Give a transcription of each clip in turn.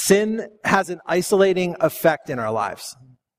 Sin has an isolating effect in our lives.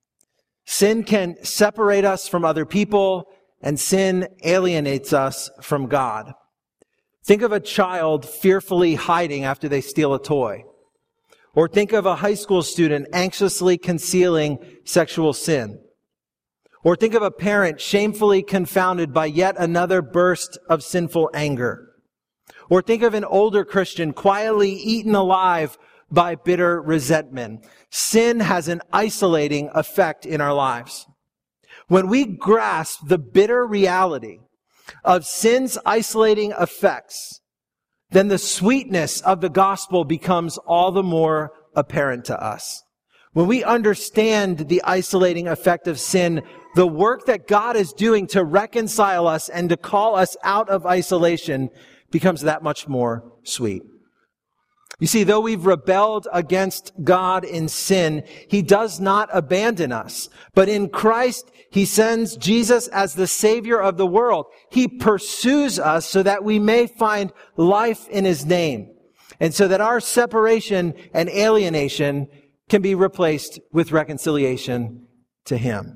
Sin can separate us from other people, and sin alienates us from God. Think of a child fearfully hiding after they steal a toy. Or think of a high school student anxiously concealing sexual sin. Or think of a parent shamefully confounded by yet another burst of sinful anger. Or think of an older Christian quietly eaten alive by bitter resentment. Sin has an isolating effect in our lives. When we grasp the bitter reality of sin's isolating effects, then the sweetness of the gospel becomes all the more apparent to us. When we understand the isolating effect of sin, the work that God is doing to reconcile us and to call us out of isolation becomes that much more sweet. You see, though we've rebelled against God in sin, He does not abandon us. But in Christ, He sends Jesus as the Savior of the world. He pursues us so that we may find life in His name, and so that our separation and alienation can be replaced with reconciliation to Him.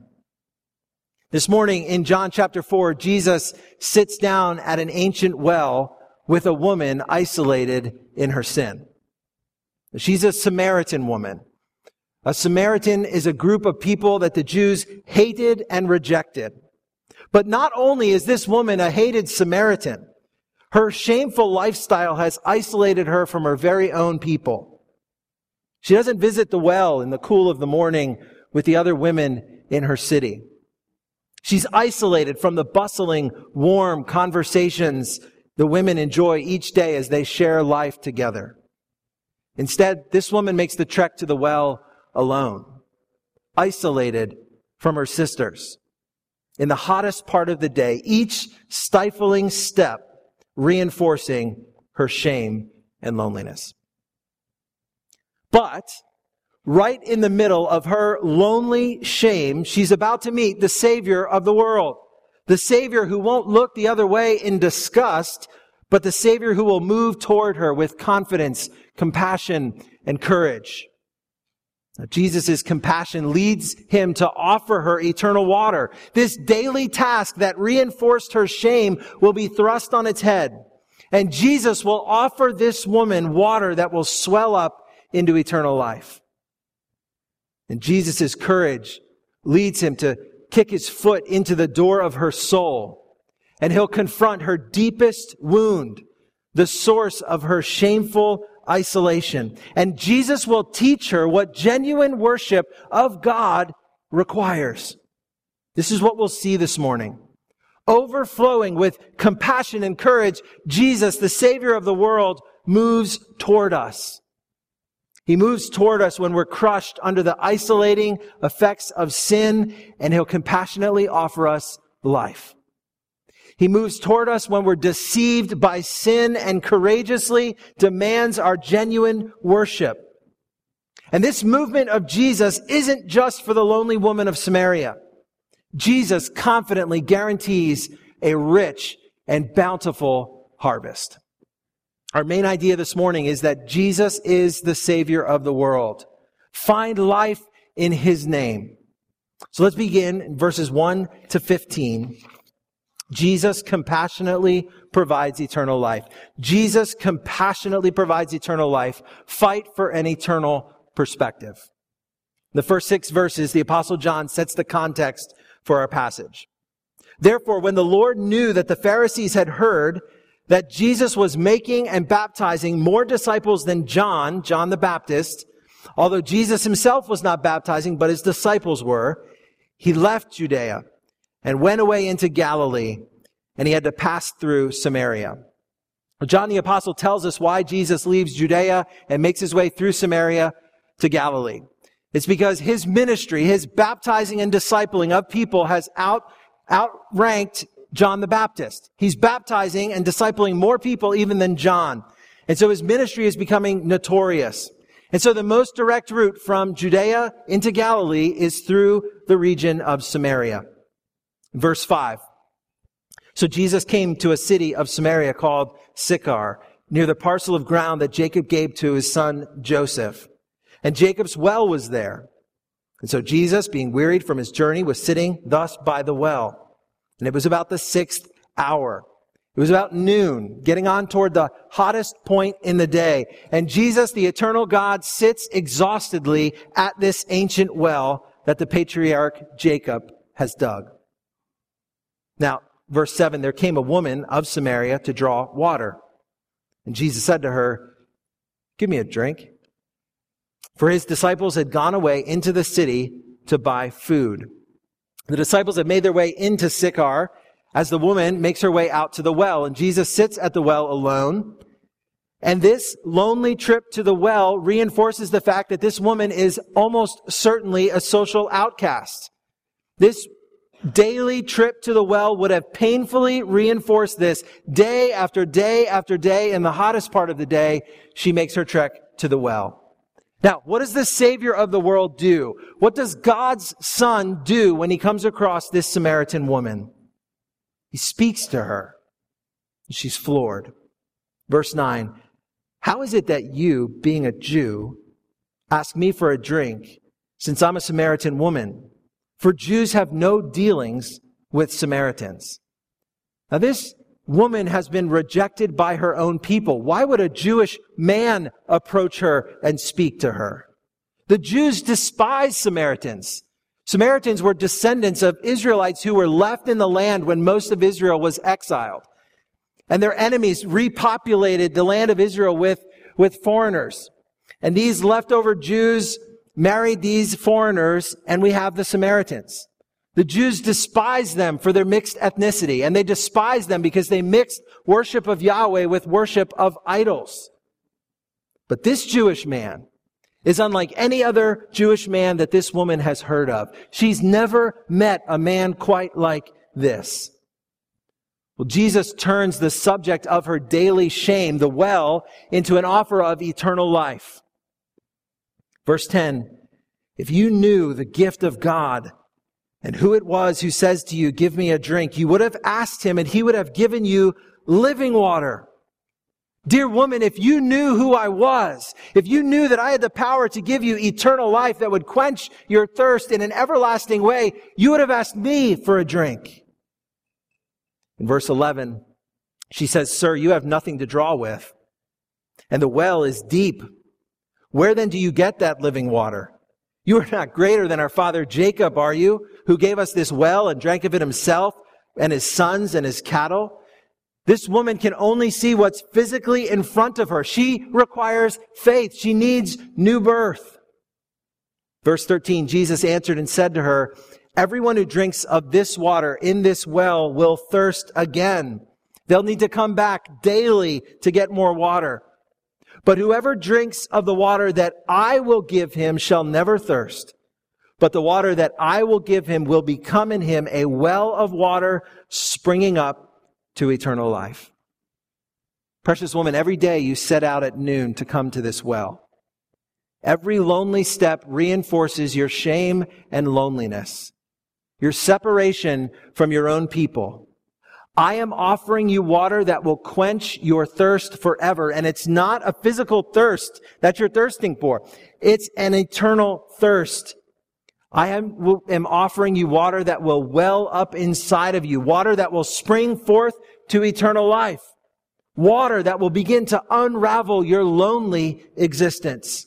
This morning in John chapter 4, Jesus sits down at an ancient well with a woman isolated in her sin. She's a Samaritan woman. A Samaritan is a group of people that the Jews hated and rejected. But not only is this woman a hated Samaritan, her shameful lifestyle has isolated her from her very own people. She doesn't visit the well in the cool of the morning with the other women in her city. She's isolated from the bustling, warm conversations the women enjoy each day as they share life together. Instead, this woman makes the trek to the well alone, isolated from her sisters. In the hottest part of the day, each stifling step reinforcing her shame and loneliness. But right in the middle of her lonely shame, she's about to meet the Savior of the world. The Savior who won't look the other way in disgust, but the Savior who will move toward her with confidence, compassion, and courage. Now, Jesus' compassion leads Him to offer her eternal water. This daily task that reinforced her shame will be thrust on its head. And Jesus will offer this woman water that will swell up into eternal life. And Jesus' courage leads Him to kick His foot into the door of her soul. And He'll confront her deepest wound, the source of her shameful isolation. And Jesus will teach her what genuine worship of God requires. This is what we'll see this morning. Overflowing with compassion and courage, Jesus, the Savior of the world, moves toward us. He moves toward us when we're crushed under the isolating effects of sin, and He'll compassionately offer us life. He moves toward us when we're deceived by sin and courageously demands our genuine worship. And this movement of Jesus isn't just for the lonely woman of Samaria. Jesus confidently guarantees a rich and bountiful harvest. Our main idea this morning is that Jesus is the Savior of the world. Find life in His name. So let's begin in verses 1 to 15. Jesus compassionately provides eternal life. Jesus compassionately provides eternal life. Fight for an eternal perspective. In the first 6 verses, the Apostle John sets the context for our passage. Therefore, when the Lord knew that the Pharisees had heard that Jesus was making and baptizing more disciples than John the Baptist, although Jesus Himself was not baptizing, but His disciples were, He left Judea and went away into Galilee, and He had to pass through Samaria. John the Apostle tells us why Jesus leaves Judea and makes His way through Samaria to Galilee. It's because His ministry, His baptizing and discipling of people has outranked John the Baptist. He's baptizing and discipling more people even than John. And so His ministry is becoming notorious. And so the most direct route from Judea into Galilee is through the region of Samaria. Verse 5. So Jesus came to a city of Samaria called Sychar, near the parcel of ground that Jacob gave to his son Joseph. and Jacob's well was there. And so Jesus, being wearied from his journey, was sitting thus by the well. And it was about the 6th hour. It was about noon, getting on toward the hottest point in the day. And Jesus, the eternal God, sits exhaustedly at this ancient well that the patriarch Jacob has dug. Now, verse 7, there came a woman of Samaria to draw water. And Jesus said to her, "Give me a drink." For his disciples had gone away into the city to buy food. The disciples had made their way into Sychar as the woman makes her way out to the well. And Jesus sits at the well alone. And this lonely trip to the well reinforces the fact that this woman is almost certainly a social outcast. This daily trip to the well would have painfully reinforced this. Day after day after day, in the hottest part of the day, she makes her trek to the well. Now, what does the Savior of the world do? What does God's Son do when he comes across this Samaritan woman? He speaks to her. She's floored. Verse 9, "How is it that you, being a Jew, ask me for a drink, since I'm a Samaritan woman? For Jews have no dealings with Samaritans." Now this woman has been rejected by her own people. Why would a Jewish man approach her and speak to her? The Jews despise Samaritans. Samaritans were descendants of Israelites who were left in the land when most of Israel was exiled. And their enemies repopulated the land of Israel with foreigners. And these leftover Jews married these foreigners, and we have the Samaritans. The Jews despise them for their mixed ethnicity, and they despise them because they mixed worship of Yahweh with worship of idols. But this Jewish man is unlike any other Jewish man that this woman has heard of. She's never met a man quite like this. Well, Jesus turns the subject of her daily shame, the well, into an offer of eternal life. Verse 10, "If you knew the gift of God and who it was who says to you, 'Give me a drink,' you would have asked him and he would have given you living water." Dear woman, if you knew who I was, if you knew that I had the power to give you eternal life that would quench your thirst in an everlasting way, you would have asked me for a drink. In verse 11, she says, "Sir, you have nothing to draw with, and the well is deep. Where then do you get that living water? You are not greater than our father Jacob, are you, who gave us this well and drank of it himself and his sons and his cattle?" This woman can only see what's physically in front of her. She requires faith. She needs new birth. Verse 13, Jesus answered and said to her, "Everyone who drinks of this water in this well will thirst again. They'll need to come back daily to get more water. But whoever drinks of the water that I will give him shall never thirst. But the water that I will give him will become in him a well of water springing up to eternal life." Precious woman, every day you set out at noon to come to this well. Every lonely step reinforces your shame and loneliness, your separation from your own people. I am offering you water that will quench your thirst forever. And it's not a physical thirst that you're thirsting for. It's an eternal thirst. I am offering you water that will well up inside of you. Water that will spring forth to eternal life. Water that will begin to unravel your lonely existence.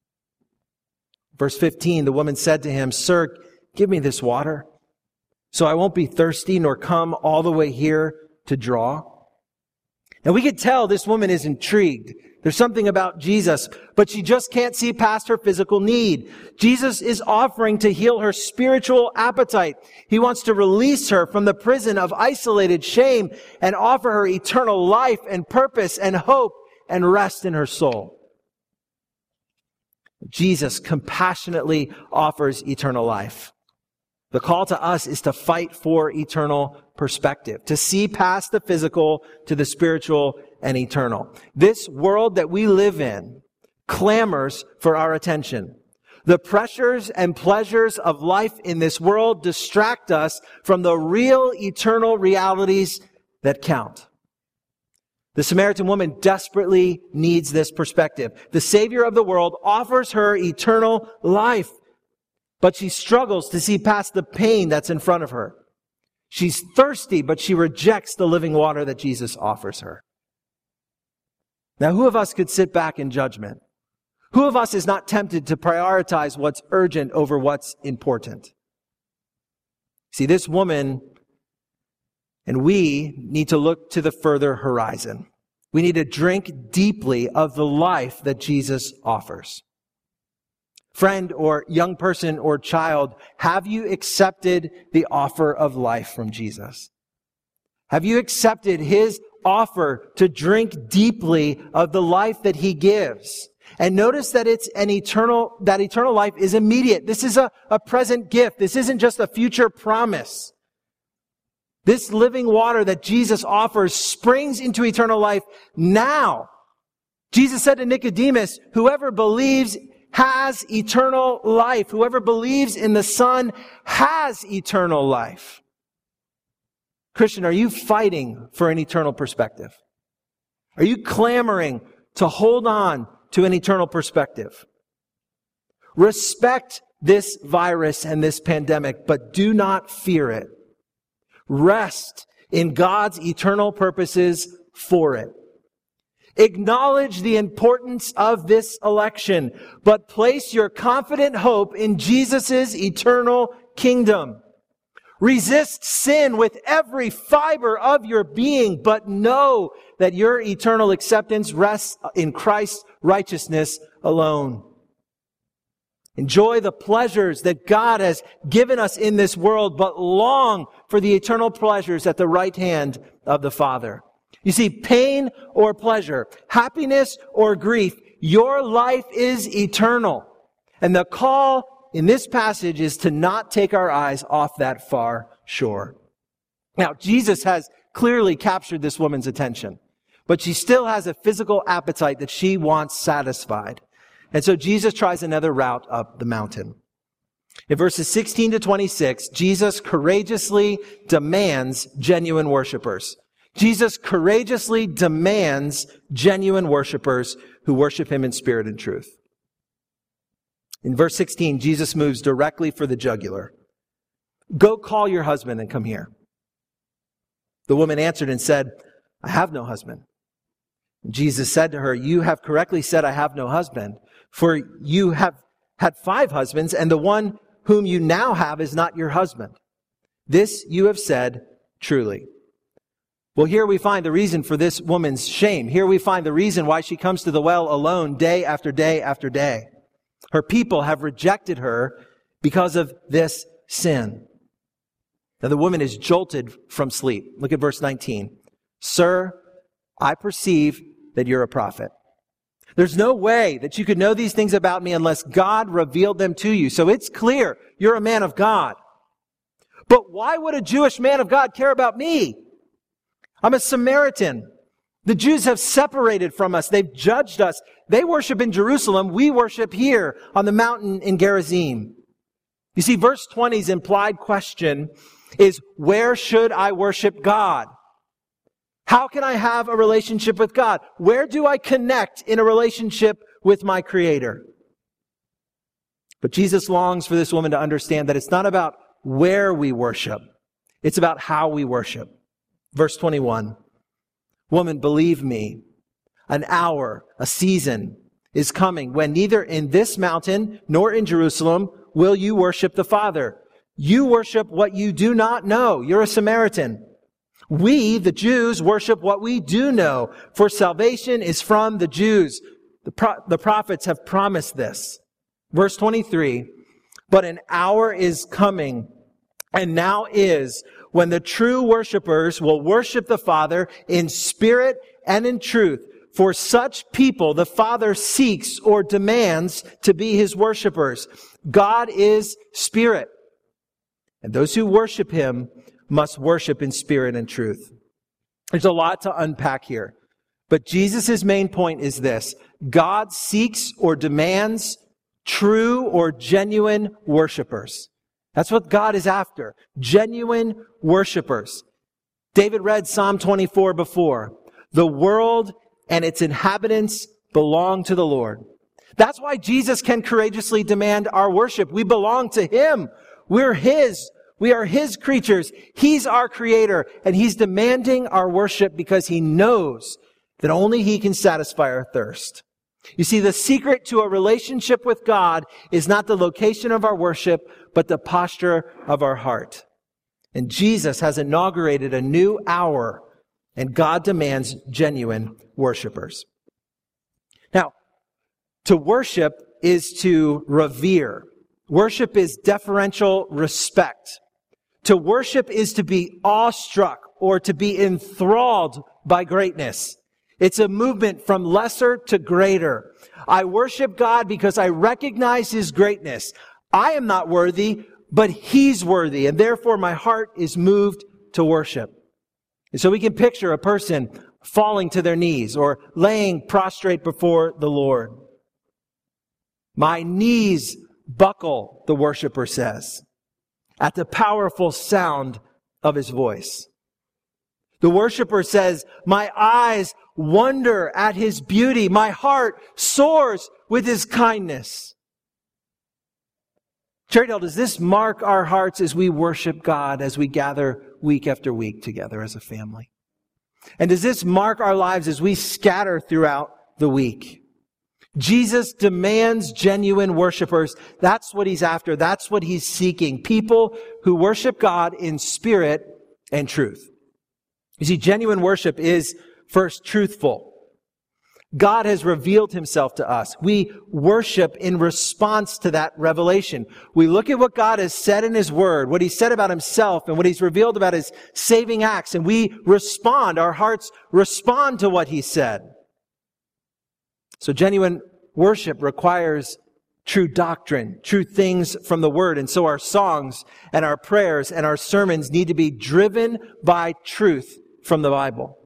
Verse 15, the woman said to him, "Sir, give me this water, so I won't be thirsty nor come all the way here to draw." Now we could tell this woman is intrigued. There's something about Jesus, but she just can't see past her physical need. Jesus is offering to heal her spiritual appetite. He wants to release her from the prison of isolated shame and offer her eternal life and purpose and hope and rest in her soul. Jesus compassionately offers eternal life. The call to us is to fight for eternal perspective, to see past the physical to the spiritual and eternal. This world that we live in clamors for our attention. The pressures and pleasures of life in this world distract us from the real eternal realities that count. The Samaritan woman desperately needs this perspective. The Savior of the world offers her eternal life, but she struggles to see past the pain that's in front of her. She's thirsty, but she rejects the living water that Jesus offers her. Now, who of us could sit back in judgment? Who of us is not tempted to prioritize what's urgent over what's important? See, this woman and we need to look to the further horizon. We need to drink deeply of the life that Jesus offers. Friend or young person or child, have you accepted the offer of life from Jesus? Have you accepted His offer to drink deeply of the life that He gives? And notice that that eternal life is immediate. This is a present gift. This isn't just a future promise. This living water that Jesus offers springs into eternal life now. Jesus said to Nicodemus, whoever believes has eternal life. Whoever believes in the Son has eternal life. Christian, are you fighting for an eternal perspective? Are you clamoring to hold on to an eternal perspective? Respect this virus and this pandemic, but do not fear it. Rest in God's eternal purposes for it. Acknowledge the importance of this election, but place your confident hope in Jesus' eternal kingdom. Resist sin with every fiber of your being, but know that your eternal acceptance rests in Christ's righteousness alone. Enjoy the pleasures that God has given us in this world, but long for the eternal pleasures at the right hand of the Father. You see, pain or pleasure, happiness or grief, your life is eternal. And the call in this passage is to not take our eyes off that far shore. Now, Jesus has clearly captured this woman's attention, but she still has a physical appetite that she wants satisfied. And so Jesus tries another route up the mountain. In verses 16 to 26, Jesus courageously demands genuine worshipers. Jesus courageously demands genuine worshipers who worship Him in spirit and truth. In verse 16, Jesus moves directly for the jugular. Go call your husband and come here. The woman answered and said, I have no husband. And Jesus said to her, you have correctly said, I have no husband. For you have had 5 husbands, and the one whom you now have is not your husband. This you have said truly. Well, here we find the reason for this woman's shame. Here we find the reason why she comes to the well alone day after day after day. Her people have rejected her because of this sin. Now the woman is jolted from sleep. Look at verse 19. Sir, I perceive that you're a prophet. There's no way that you could know these things about me unless God revealed them to you. So it's clear you're a man of God. But why would a Jewish man of God care about me? I'm a Samaritan. The Jews have separated from us. They've judged us. They worship in Jerusalem. We worship here on the mountain in Gerizim. You see, verse 20's implied question is, where should I worship God? How can I have a relationship with God? Where do I connect in a relationship with my Creator? But Jesus longs for this woman to understand that it's not about where we worship. It's about how we worship. Verse 21, woman, believe me, an hour, a season is coming when neither in this mountain nor in Jerusalem will you worship the Father. You worship what you do not know. You're a Samaritan. We, the Jews, worship what we do know, for salvation is from the Jews. The prophets have promised this. Verse 23, but an hour is coming, and now is, when the true worshipers will worship the Father in spirit and in truth. For such people, the Father seeks or demands to be His worshipers. God is spirit, and those who worship Him must worship in spirit and truth. There's a lot to unpack here. But Jesus' main point is this. God seeks or demands true or genuine worshipers. That's what God is after. Genuine worshipers. David read Psalm 24 before. The world and its inhabitants belong to the Lord. That's why Jesus can courageously demand our worship. We belong to Him. We're His. We are His creatures. He's our Creator, and He's demanding our worship because He knows that only He can satisfy our thirst. You see, the secret to a relationship with God is not the location of our worship, but the posture of our heart. And Jesus has inaugurated a new hour, and God demands genuine worshipers. Now, to worship is to revere. Worship is deferential respect. To worship is to be awestruck or to be enthralled by greatness. It's a movement from lesser to greater. I worship God because I recognize His greatness. I am not worthy, but He's worthy, and therefore my heart is moved to worship. And so we can picture a person falling to their knees or laying prostrate before the Lord. My knees buckle, the worshiper says, at the powerful sound of His voice. The worshiper says, my eyes wonder at His beauty. My heart soars with His kindness. Cherrydale, does this mark our hearts as we worship God, as we gather week after week together as a family? And does this mark our lives as we scatter throughout the week? Jesus demands genuine worshipers. That's what He's after. That's what He's seeking. People who worship God in spirit and truth. You see, genuine worship is first truthful. God has revealed Himself to us. We worship in response to that revelation. We look at what God has said in His Word, what He said about Himself, and what He's revealed about His saving acts, and we respond. Our hearts respond to what He said. So genuine worship requires true doctrine, true things from the Word. And so our songs and our prayers and our sermons need to be driven by truth from the Bible.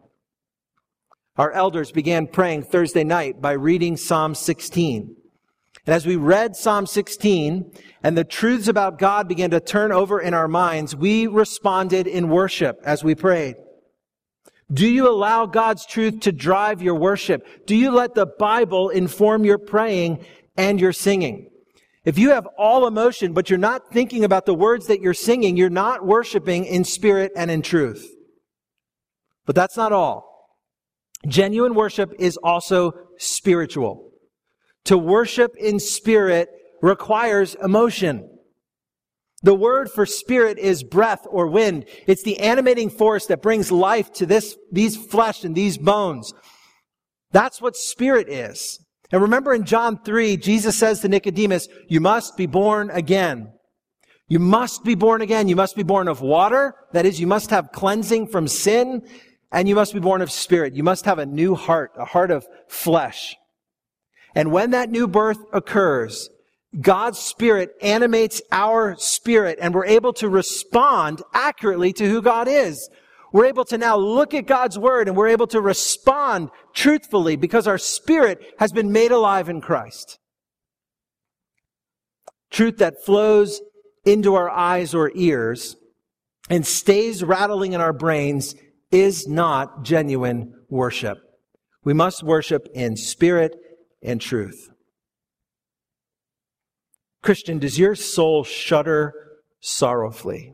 Our elders began praying Thursday night by reading Psalm 16. And as we read Psalm 16 and the truths about God began to turn over in our minds, we responded in worship as we prayed. Do you allow God's truth to drive your worship? Do you let the Bible inform your praying and your singing? If you have all emotion, but you're not thinking about the words that you're singing, you're not worshiping in spirit and in truth. But that's not all. Genuine worship is also spiritual. To worship in spirit requires emotion. The word for spirit is breath or wind. It's the animating force that brings life to these flesh and these bones. That's what spirit is. And remember in John 3, Jesus says to Nicodemus, you must be born again. You must be born again. You must be born of water. That is, you must have cleansing from sin. And you must be born of spirit. You must have a new heart, a heart of flesh. And when that new birth occurs, God's Spirit animates our spirit, and we're able to respond accurately to who God is. We're able to now look at God's Word, and we're able to respond truthfully because our spirit has been made alive in Christ. Truth that flows into our eyes or ears and stays rattling in our brains is not genuine worship. We must worship in spirit and truth. Christian, does your soul shudder sorrowfully,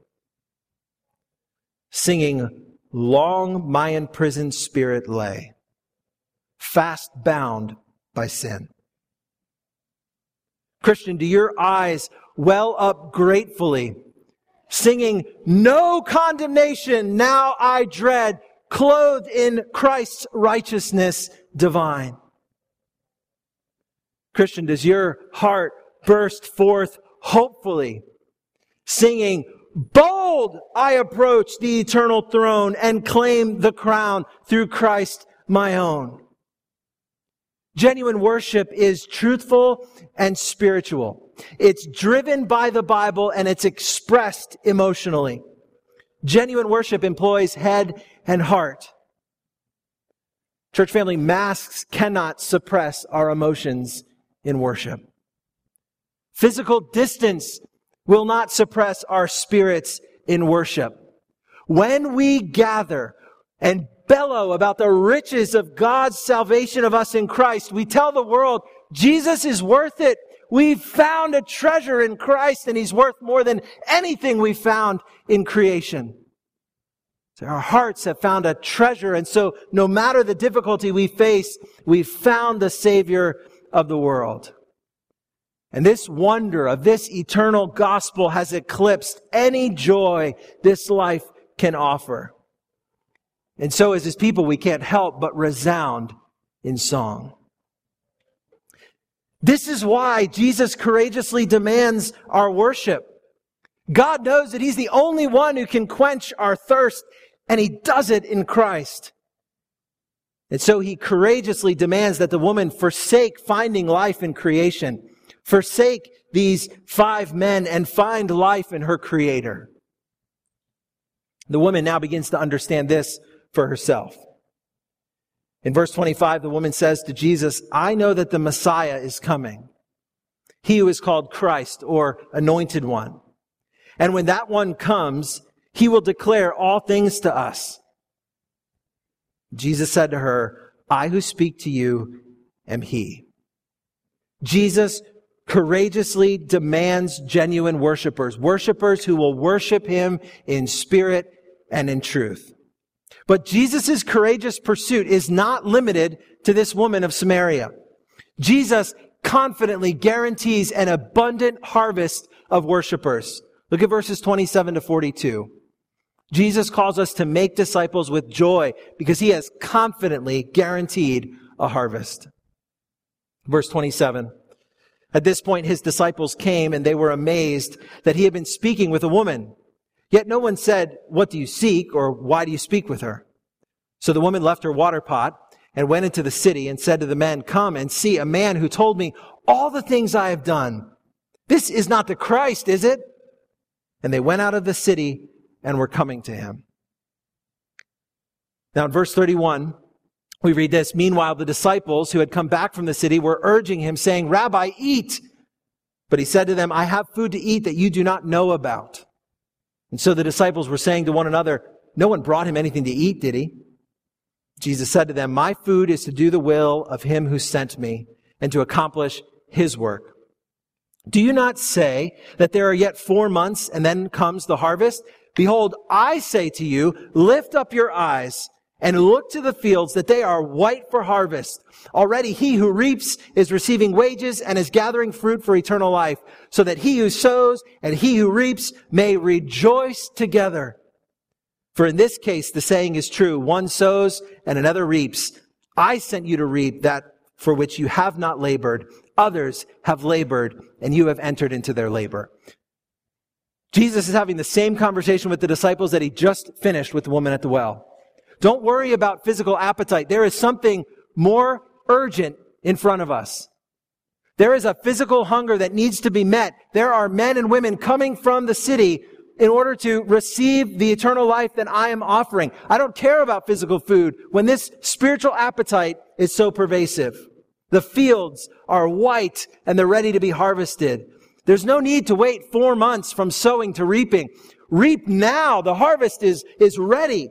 singing, long my imprisoned spirit lay, fast bound by sin? Christian, do your eyes well up gratefully, singing, no condemnation now I dread, clothed in Christ's righteousness divine? Christian, does your heart burst forth hopefully, singing, bold I approach the eternal throne and claim the crown through Christ my own? Genuine worship is truthful and spiritual. It's driven by the Bible and it's expressed emotionally. Genuine worship employs head and heart. Church family, masks cannot suppress our emotions in worship. Physical distance will not suppress our spirits in worship. When we gather and bellow about the riches of God's salvation of us in Christ. We tell the world, Jesus is worth it. We've found a treasure in Christ, and He's worth more than anything we found in creation. So our hearts have found a treasure, and so no matter the difficulty we face, we've found the Savior of the world. And this wonder of this eternal gospel has eclipsed any joy this life can offer. And so as His people, we can't help but resound in song. This is why Jesus courageously demands our worship. God knows that He's the only one who can quench our thirst, and He does it in Christ. And so He courageously demands that the woman forsake finding life in creation, forsake these 5 men, and find life in her Creator. The woman now begins to understand this for herself. In verse 25, the woman says to Jesus, I know that the Messiah is coming, He who is called Christ, or Anointed One. And when that one comes, He will declare all things to us. Jesus said to her, I who speak to you am He. Jesus courageously demands genuine worshipers who will worship Him in spirit and in truth. But Jesus' courageous pursuit is not limited to this woman of Samaria. Jesus confidently guarantees an abundant harvest of worshipers. Look at verses 27 to 42. Jesus calls us to make disciples with joy because He has confidently guaranteed a harvest. Verse 27. At this point, His disciples came and they were amazed that He had been speaking with a woman. Yet no one said, what do you seek, or why do you speak with her? So the woman left her water pot and went into the city and said to the men, come and see a man who told me all the things I have done. This is not the Christ, is it? And they went out of the city and were coming to Him. Now in verse 31, we read this. Meanwhile, the disciples who had come back from the city were urging Him, saying, Rabbi, eat. But He said to them, I have food to eat that you do not know about. And so the disciples were saying to one another, no one brought Him anything to eat, did He? Jesus said to them, my food is to do the will of Him who sent me and to accomplish His work. Do you not say that there are yet 4 months and then comes the harvest? Behold, I say to you, lift up your eyes and look to the fields that they are white for harvest. Already He who reaps is receiving wages and is gathering fruit for eternal life, so that he who sows and he who reaps may rejoice together. For in this case, the saying is true, one sows and another reaps. I sent you to reap that for which you have not labored. Others have labored, and you have entered into their labor. Jesus is having the same conversation with the disciples that He just finished with the woman at the well. Don't worry about physical appetite. There is something more urgent in front of us. There is a physical hunger that needs to be met. There are men and women coming from the city in order to receive the eternal life that I am offering. I don't care about physical food when this spiritual appetite is so pervasive. The fields are white and they're ready to be harvested. There's no need to wait 4 months from sowing to reaping. Reap now. The harvest is ready.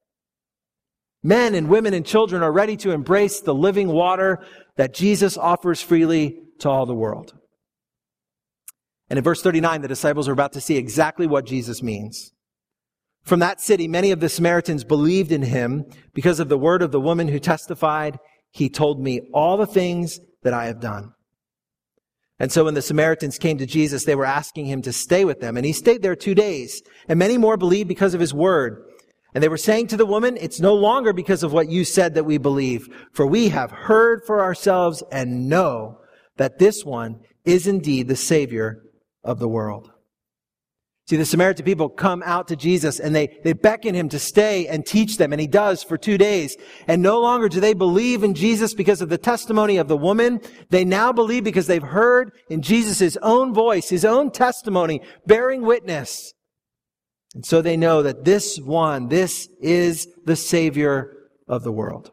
Men and women and children are ready to embrace the living water that Jesus offers freely to all the world. And in verse 39, the disciples are about to see exactly what Jesus means. From that city, many of the Samaritans believed in Him because of the word of the woman who testified, He told me all the things that I have done. And so when the Samaritans came to Jesus, they were asking Him to stay with them. And He stayed there 2 days. And many more believed because of His word. And they were saying to the woman, it's no longer because of what you said that we believe, for we have heard for ourselves and know that this one is indeed the Savior of the world. See, the Samaritan people come out to Jesus and they beckon Him to stay and teach them, and He does for 2 days. And no longer do they believe in Jesus because of the testimony of the woman. They now believe because they've heard in Jesus' own voice, His own testimony, bearing witness. And so they know that this is the Savior of the world.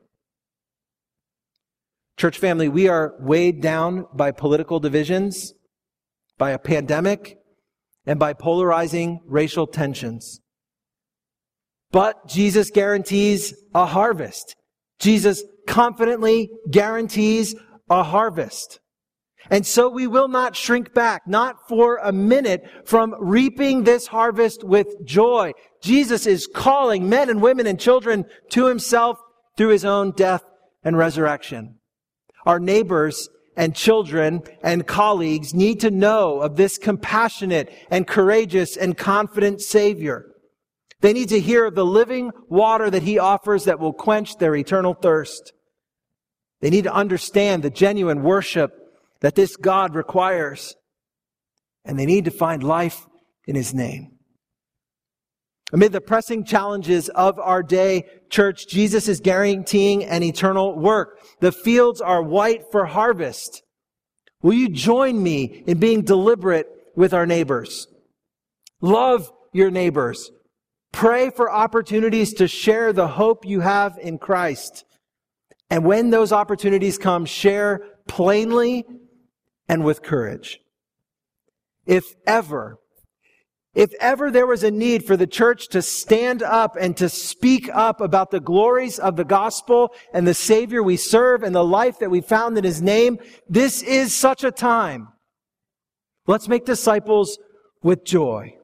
Church family, we are weighed down by political divisions, by a pandemic, and by polarizing racial tensions. But Jesus guarantees a harvest. Jesus confidently guarantees a harvest. And so we will not shrink back, not for a minute, from reaping this harvest with joy. Jesus is calling men and women and children to himself through his own death and resurrection. Our neighbors and children and colleagues need to know of this compassionate and courageous and confident Savior. They need to hear of the living water that he offers that will quench their eternal thirst. They need to understand the genuine worship that this God requires. And they need to find life in his name. Amid the pressing challenges of our day, church, Jesus is guaranteeing an eternal work. The fields are white for harvest. Will you join me in being deliberate with our neighbors? Love your neighbors. Pray for opportunities to share the hope you have in Christ. And when those opportunities come, share plainly and with courage. If ever there was a need for the church to stand up and to speak up about the glories of the gospel and the Savior we serve and the life that we found in his name, this is such a time. Let's make disciples with joy.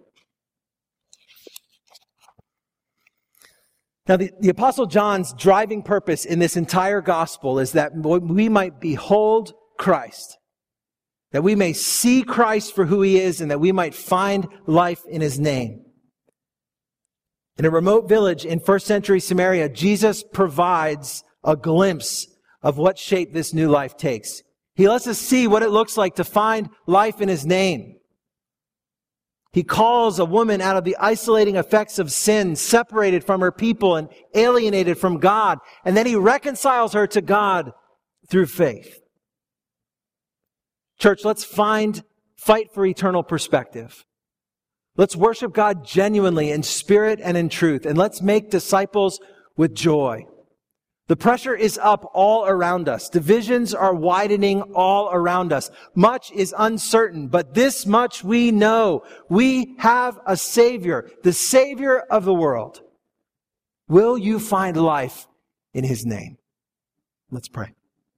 Now, the Apostle John's driving purpose in this entire gospel is that we might behold Christ. That we may see Christ for who he is and that we might find life in his name. In a remote village in first century Samaria, Jesus provides a glimpse of what shape this new life takes. He lets us see what it looks like to find life in his name. He calls a woman out of the isolating effects of sin, separated from her people and alienated from God. And then he reconciles her to God through faith. Church, let's fight for eternal perspective. Let's worship God genuinely in spirit and in truth. And let's make disciples with joy. The pressure is up all around us. Divisions are widening all around us. Much is uncertain, but this much we know. We have a Savior, the Savior of the world. Will you find life in his name? Let's pray.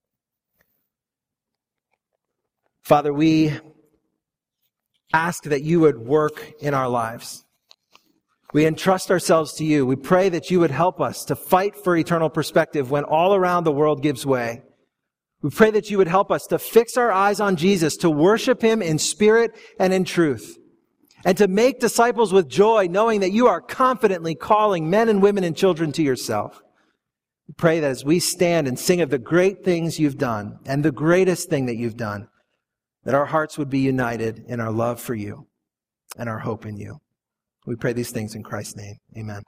Father, we ask that you would work in our lives. We entrust ourselves to you. We pray that you would help us to fight for eternal perspective when all around the world gives way. We pray that you would help us to fix our eyes on Jesus, to worship him in spirit and in truth, and to make disciples with joy, knowing that you are confidently calling men and women and children to yourself. We pray that as we stand and sing of the great things you've done and the greatest thing that you've done, that our hearts would be united in our love for you and our hope in you. We pray these things in Christ's name. Amen.